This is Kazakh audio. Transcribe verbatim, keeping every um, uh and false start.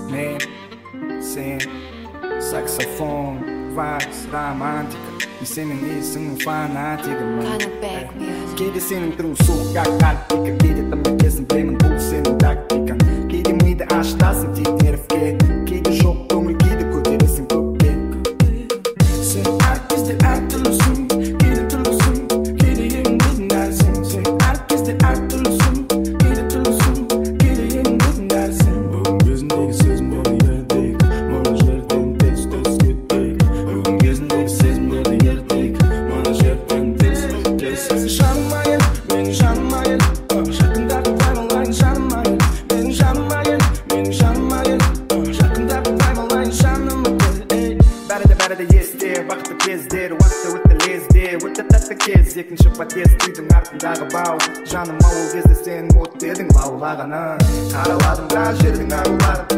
мен сен саксофон вальс романтика мен сенің есіңнің фанатигімін кейде сенің түрің суыққа картика кейде тымбекесін білемін бұл сенің тактикаң кейде миды ашытасың тек нервке кейде жоқ көңіл кейде көтересің көкке сен әр кезде әртүрлісің кейде түрлісің кейде ең өзіңдәрсің сен әр кезде әртүрлісің кейде түрлісің кейде ең өзіңдәрсің бүгін кезіндегі сезімдерді ертейік мына жерден тез тез кетпейік бүгін кезіндегі сезімдерді ертейік мына жерден тез тез жаным айын менің жаным айын жақындап таймалайын жаным айын менің жаным айын менің жаным айын жақындап таймалайын жаным айын бәрі де бәрі де есте бақытты кездер уақытты өтті лезде өтті тәтті кез екінші подъезд үйдің артындағы бау жаным ау ол кезде сен от едің лаулағаны қараладым біраз жердің аруларын